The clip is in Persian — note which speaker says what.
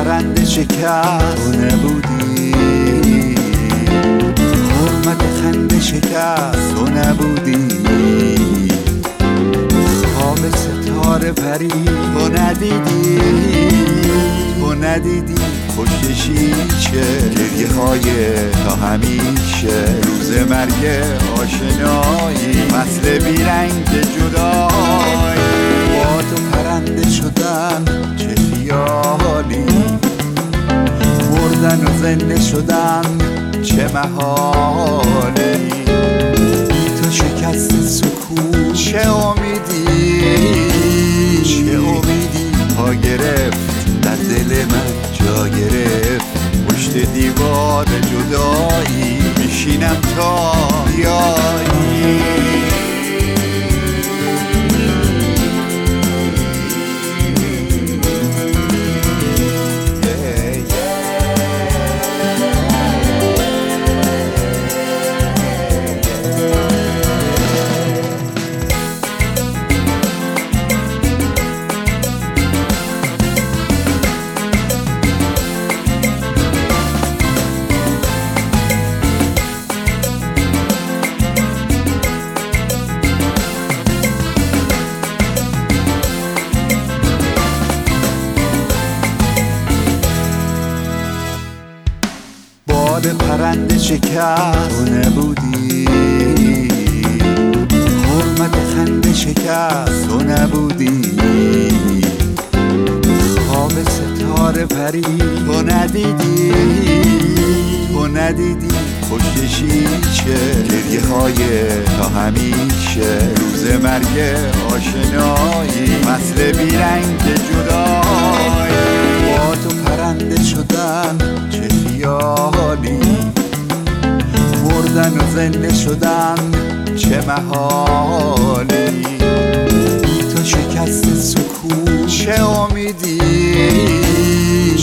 Speaker 1: پرنده شکست تو نبودی، حرمت خنده شکست تو نبودی، خواب ستاره پری تو ندیدی، تو ندیدی پشت شیشه گریه های تا همیشه، روز مرگ آشنایی فصل بیرنگ جدایی، با تو پرنده شدن چه خیالی، مردن و زنده شدن چه محالی، تو شکست سکوت چه امیدی، چه امیدی پا گرفت در دل من جا گرفت، پشت دیوار جدایی میشینم تا بیایی. باد پرنده شکست تو نبودی، حرمت خنده شکست تو نبودی، خواب ستاره پری تو ندیدی، تو ندیدی پشت شیشه گریه های تا همیشه، روز مرگ آشنایی فصل بیرنگ جدایی، با تو پرنده شدن چه خیالی، مردن و زنده شدن چه محالی، تو شکست سکوت چه امیدی،